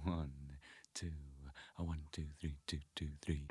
1, 2, 1, 2, 3, 2, 2, 3.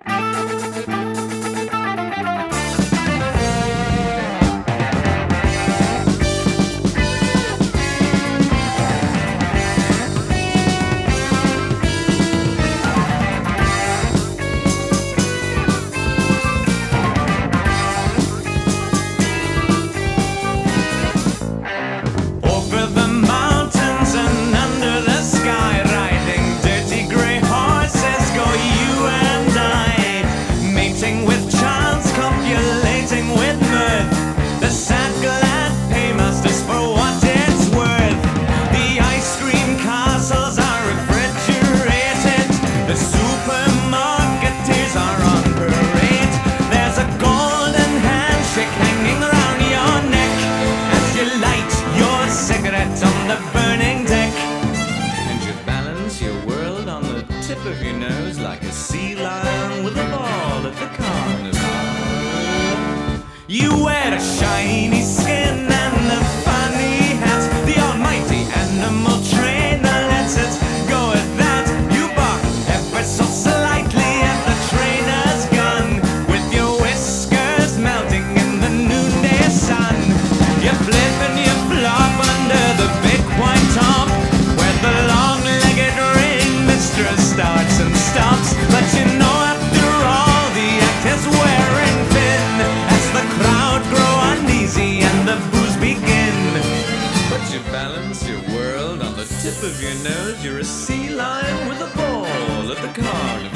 Of your nose like a sea lion with a ball at the carnival. You wear a shiny skin and a funny hat. The almighty animal trainer lets it go at that. You bark ever so slightly at the trainer's gun, with your whiskers melting in the noonday sun. You flip and you flop under the big white top, where the long-legged ring mistress starts and stops. But you know after all the act is wearing thin, as the crowd grow uneasy and the boos begin. But you balance your world on the tip of your nose. You're a sea lion with a ball at the carnival.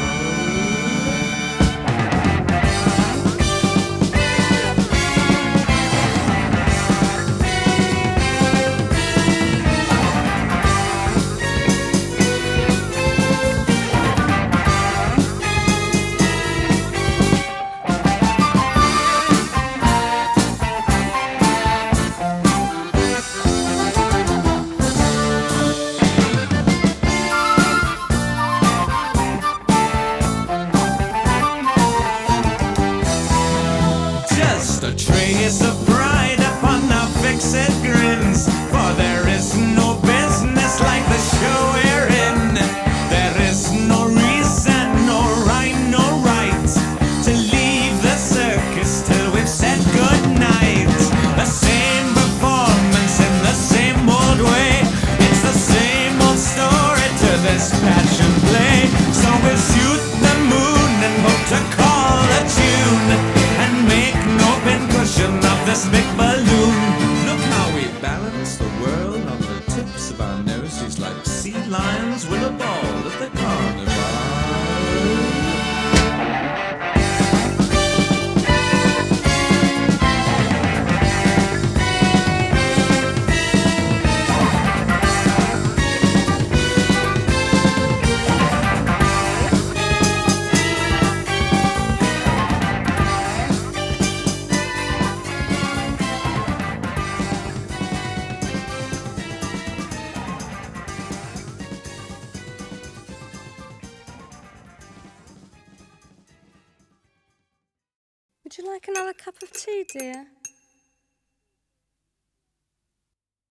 A trace of pride upon our fixed grins, for there is no business like the show we're in. There is no reason, no rhyme, no right to leave the circus till we've said goodnight. The same performance in the same old way. It's the same old story to this passion play. So we'll shoot the moon and hope to call a tune and make no pincushion of this big balloon. Look how we balance the world on the tips of our noses like sea lions with a ball at the carnival. Would you like another cup of tea, dear?